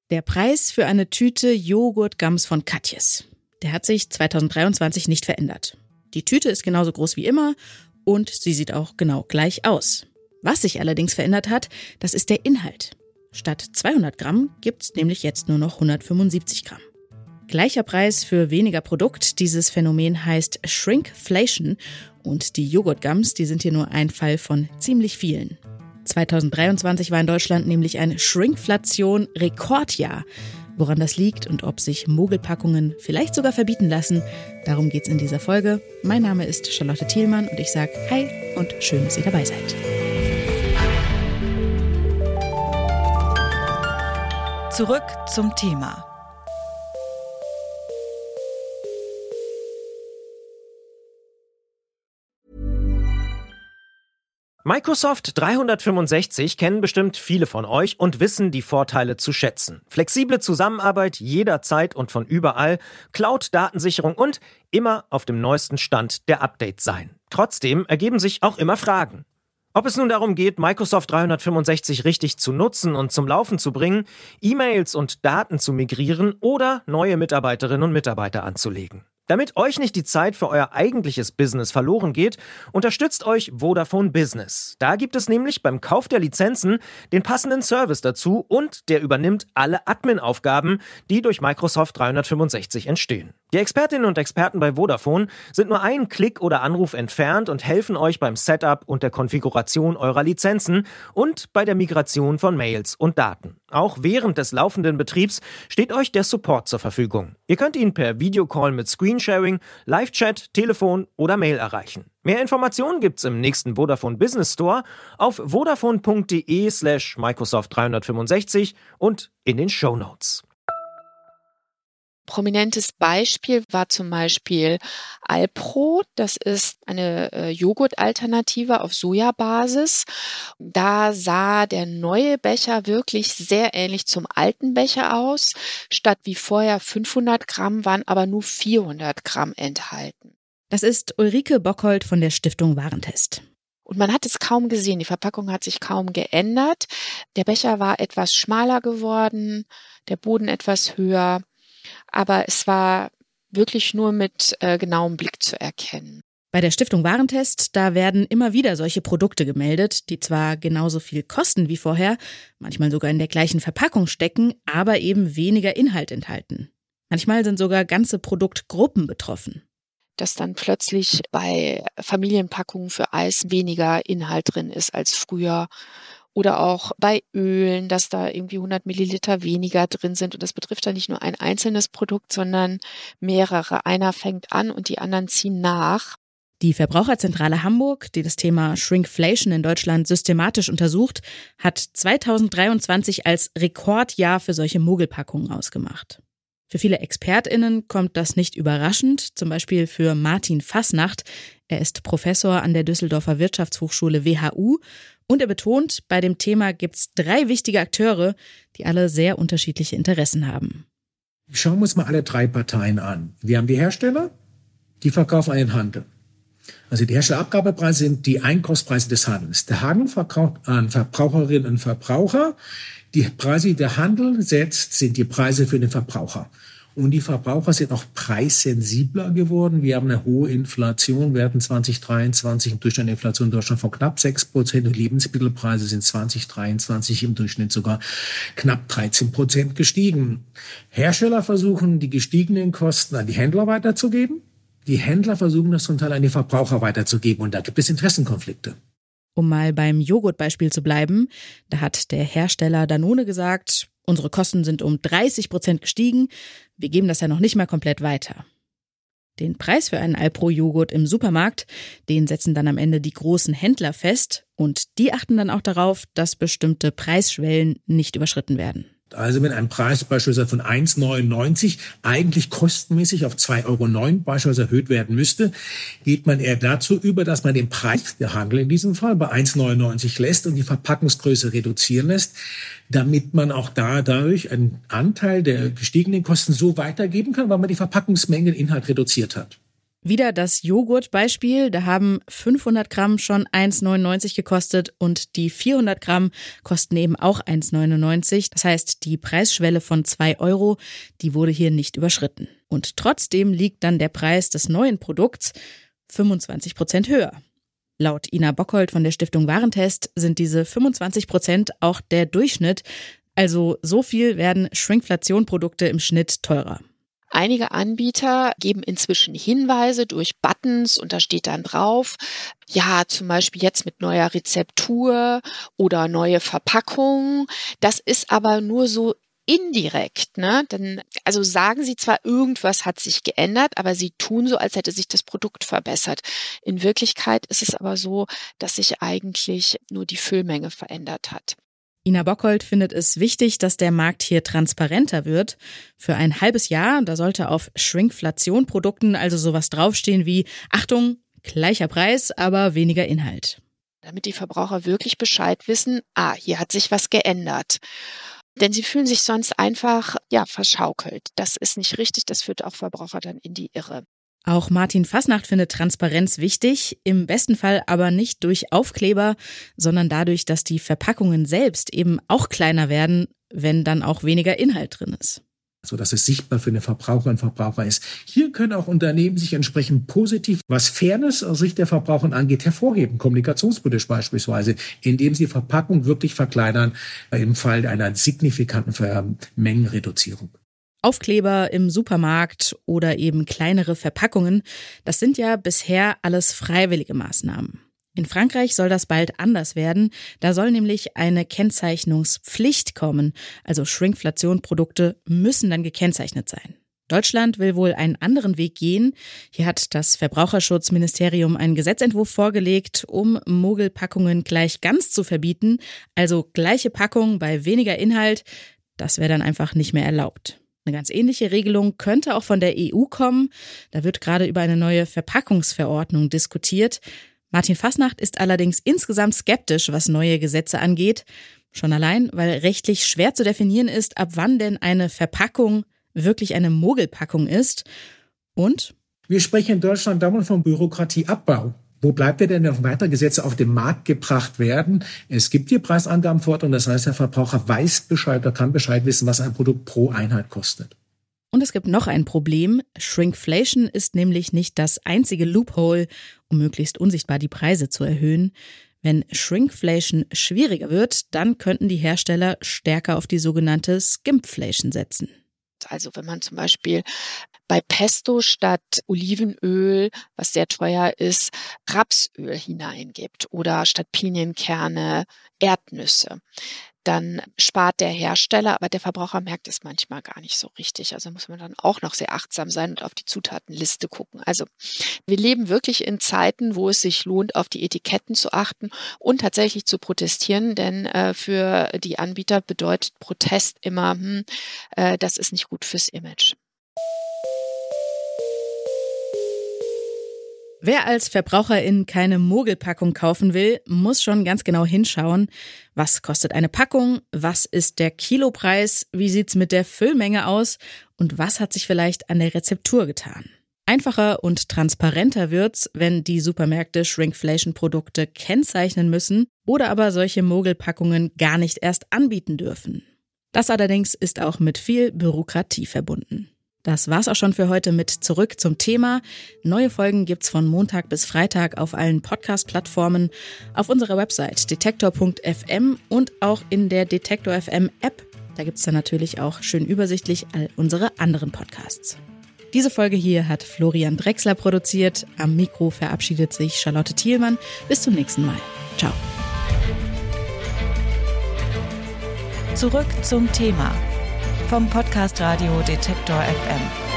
Der Preis für eine Tüte Joghurt-Gums von Katjes, der hat sich 2023 nicht verändert. Die Tüte ist genauso groß wie immer und sie sieht auch genau gleich aus. Was sich allerdings verändert hat, das ist der Inhalt. Statt 200 Gramm gibt's nämlich jetzt nur noch 175 Gramm. Gleicher Preis für weniger Produkt. Dieses Phänomen heißt Shrinkflation und die Joghurt-Gums, die sind hier nur ein Fall von ziemlich vielen. 2023 war in Deutschland nämlich ein Shrinkflation-Rekordjahr. Woran das liegt und ob sich Mogelpackungen vielleicht sogar verbieten lassen, darum geht's in dieser Folge. Mein Name ist Charlotte Thielmann und ich sage Hi und schön, dass ihr dabei seid. Zurück zum Thema. Microsoft 365 kennen bestimmt viele von euch und wissen die Vorteile zu schätzen. Flexible Zusammenarbeit jederzeit und von überall, Cloud-Datensicherung und immer auf dem neuesten Stand der Updates sein. Trotzdem ergeben sich auch immer Fragen. Ob es nun darum geht, Microsoft 365 richtig zu nutzen und zum Laufen zu bringen, E-Mails und Daten zu migrieren oder neue Mitarbeiterinnen und Mitarbeiter anzulegen. Damit euch nicht die Zeit für euer eigentliches Business verloren geht, unterstützt euch Vodafone Business. Da gibt es nämlich beim Kauf der Lizenzen den passenden Service dazu und der übernimmt alle Admin-Aufgaben, die durch Microsoft 365 entstehen. Die Expertinnen und Experten bei Vodafone sind nur einen Klick oder Anruf entfernt und helfen euch beim Setup und der Konfiguration eurer Lizenzen und bei der Migration von Mails und Daten. Auch während des laufenden Betriebs steht euch der Support zur Verfügung. Ihr könnt ihn per Videocall mit Screensharing, Live-Chat, Telefon oder Mail erreichen. Mehr Informationen gibt's im nächsten Vodafone Business Store auf vodafone.de/Microsoft 365 und in den Shownotes. Prominentes Beispiel war zum Beispiel Alpro. Das ist eine Joghurt-Alternative auf Sojabasis. Da sah der neue Becher wirklich sehr ähnlich zum alten Becher aus. Statt wie vorher 500 Gramm waren aber nur 400 Gramm enthalten. Das ist Ulrike Bockhold von der Stiftung Warentest. Und man hat es kaum gesehen, die Verpackung hat sich kaum geändert. Der Becher war etwas schmaler geworden, der Boden etwas höher. Aber es war wirklich nur mit genauem Blick zu erkennen. Bei der Stiftung Warentest, da werden immer wieder solche Produkte gemeldet, die zwar genauso viel kosten wie vorher, manchmal sogar in der gleichen Verpackung stecken, aber eben weniger Inhalt enthalten. Manchmal sind sogar ganze Produktgruppen betroffen. Dass dann plötzlich bei Familienpackungen für Eis weniger Inhalt drin ist als früher. Oder auch bei Ölen, dass da irgendwie 100 Milliliter weniger drin sind. Und das betrifft dann nicht nur ein einzelnes Produkt, sondern mehrere. Einer fängt an und die anderen ziehen nach. Die Verbraucherzentrale Hamburg, die das Thema Shrinkflation in Deutschland systematisch untersucht, hat 2023 als Rekordjahr für solche Mogelpackungen ausgemacht. Für viele ExpertInnen kommt das nicht überraschend, zum Beispiel für Martin Fasnacht. Er ist Professor an der Düsseldorfer Wirtschaftshochschule WHU und er betont, bei dem Thema gibt's 3 wichtige Akteure, die alle sehr unterschiedliche Interessen haben. Schauen wir uns mal alle 3 Parteien an. Wir haben die Hersteller, die verkaufen an den Handel. Also die Herstellerabgabepreise sind die Einkaufspreise des Handels. Der Handel verkauft an Verbraucherinnen und Verbraucher. Die Preise, die der Handel setzt, sind die Preise für den Verbraucher. Und die Verbraucher sind auch preissensibler geworden. Wir haben eine hohe Inflation. Wir hatten 2023 im Durchschnitt eine Inflation in Deutschland von knapp 6%. Und Lebensmittelpreise sind 2023 im Durchschnitt sogar knapp 13% gestiegen. Hersteller versuchen, die gestiegenen Kosten an die Händler weiterzugeben. Die Händler versuchen das zum Teil an die Verbraucher weiterzugeben. Und da gibt es Interessenkonflikte. Um mal beim Joghurtbeispiel zu bleiben, da hat der Hersteller Danone gesagt, unsere Kosten sind um 30% gestiegen, wir geben das ja noch nicht mal komplett weiter. Den Preis für einen Alpro-Joghurt im Supermarkt, den setzen dann am Ende die großen Händler fest und die achten dann auch darauf, dass bestimmte Preisschwellen nicht überschritten werden. Also wenn ein Preis beispielsweise von 1,99 eigentlich kostenmäßig auf 2,09 € beispielsweise erhöht werden müsste, geht man eher dazu über, dass man den Preis, der Handel in diesem Fall, bei 1,99 lässt und die Verpackungsgröße reduzieren lässt, damit man auch dadurch einen Anteil der gestiegenen Kosten so weitergeben kann, weil man die Verpackungsmenge, den Inhalt reduziert hat. Wieder das Joghurt-Beispiel. Da haben 500 Gramm schon 1,99 gekostet und die 400 Gramm kosten eben auch 1,99. Das heißt, die Preisschwelle von 2 €, die wurde hier nicht überschritten. Und trotzdem liegt dann der Preis des neuen Produkts 25% höher. Laut Ina Bockhold von der Stiftung Warentest sind diese 25% auch der Durchschnitt. Also so viel werden Shrinkflation-Produkte im Schnitt teurer. Einige Anbieter geben inzwischen Hinweise durch Buttons und da steht dann drauf, ja, zum Beispiel jetzt mit neuer Rezeptur oder neue Verpackung. Das ist aber nur so indirekt, ne? Denn, also sagen sie zwar, irgendwas hat sich geändert, aber sie tun so, als hätte sich das Produkt verbessert. In Wirklichkeit ist es aber so, dass sich eigentlich nur die Füllmenge verändert hat. Ina Bockhold findet es wichtig, dass der Markt hier transparenter wird. Für ein halbes Jahr, da sollte auf Shrinkflation-Produkten also sowas draufstehen wie, Achtung, gleicher Preis, aber weniger Inhalt. Damit die Verbraucher wirklich Bescheid wissen, hier hat sich was geändert. Denn sie fühlen sich sonst einfach, verschaukelt. Das ist nicht richtig, das führt auch Verbraucher dann in die Irre. Auch Martin Fasnacht findet Transparenz wichtig, im besten Fall aber nicht durch Aufkleber, sondern dadurch, dass die Verpackungen selbst eben auch kleiner werden, wenn dann auch weniger Inhalt drin ist. So dass es sichtbar für eine Verbraucherin und Verbraucher ist. Hier können auch Unternehmen sich entsprechend positiv, was Fairness aus Sicht der Verbraucher angeht, hervorheben, kommunikationspolitisch beispielsweise, indem sie Verpackung wirklich verkleinern, im Fall einer signifikanten Mengenreduzierung. Aufkleber im Supermarkt oder eben kleinere Verpackungen, das sind ja bisher alles freiwillige Maßnahmen. In Frankreich soll das bald anders werden. Da soll nämlich eine Kennzeichnungspflicht kommen. Also Shrinkflation-Produkte müssen dann gekennzeichnet sein. Deutschland will wohl einen anderen Weg gehen. Hier hat das Verbraucherschutzministerium einen Gesetzentwurf vorgelegt, um Mogelpackungen gleich ganz zu verbieten. Also gleiche Packung bei weniger Inhalt, das wäre dann einfach nicht mehr erlaubt. Eine ganz ähnliche Regelung könnte auch von der EU kommen. Da wird gerade über eine neue Verpackungsverordnung diskutiert. Martin Fasnacht ist allerdings insgesamt skeptisch, was neue Gesetze angeht. Schon allein, weil rechtlich schwer zu definieren ist, ab wann denn eine Verpackung wirklich eine Mogelpackung ist. Und? Wir sprechen in Deutschland dauernd vom Bürokratieabbau. Wo bleibt denn noch weitere Gesetze auf den Markt gebracht werden? Es gibt hier Preisangabenforderungen, das heißt, der Verbraucher weiß Bescheid oder kann Bescheid wissen, was ein Produkt pro Einheit kostet. Und es gibt noch ein Problem. Shrinkflation ist nämlich nicht das einzige Loophole, um möglichst unsichtbar die Preise zu erhöhen. Wenn Shrinkflation schwieriger wird, dann könnten die Hersteller stärker auf die sogenannte Skimpflation setzen. Also wenn man zum Beispiel bei Pesto statt Olivenöl, was sehr teuer ist, Rapsöl hineingibt oder statt Pinienkerne Erdnüsse, dann spart der Hersteller, aber der Verbraucher merkt es manchmal gar nicht so richtig. Also muss man dann auch noch sehr achtsam sein und auf die Zutatenliste gucken. Also wir leben wirklich in Zeiten, wo es sich lohnt, auf die Etiketten zu achten und tatsächlich zu protestieren, denn für die Anbieter bedeutet Protest immer, das ist nicht gut fürs Image. Wer als Verbraucherin keine Mogelpackung kaufen will, muss schon ganz genau hinschauen. Was kostet eine Packung? Was ist der Kilopreis? Wie sieht's mit der Füllmenge aus? Und was hat sich vielleicht an der Rezeptur getan? Einfacher und transparenter wird's, wenn die Supermärkte Shrinkflation-Produkte kennzeichnen müssen oder aber solche Mogelpackungen gar nicht erst anbieten dürfen. Das allerdings ist auch mit viel Bürokratie verbunden. Das war's auch schon für heute mit Zurück zum Thema. Neue Folgen gibt's von Montag bis Freitag auf allen Podcast-Plattformen, auf unserer Website detektor.fm und auch in der Detektor FM App. Da gibt's dann natürlich auch schön übersichtlich all unsere anderen Podcasts. Diese Folge hier hat Florian Drechsler produziert. Am Mikro verabschiedet sich Charlotte Thielmann. Bis zum nächsten Mal. Ciao. Zurück zum Thema vom Podcast Radio Detektor FM.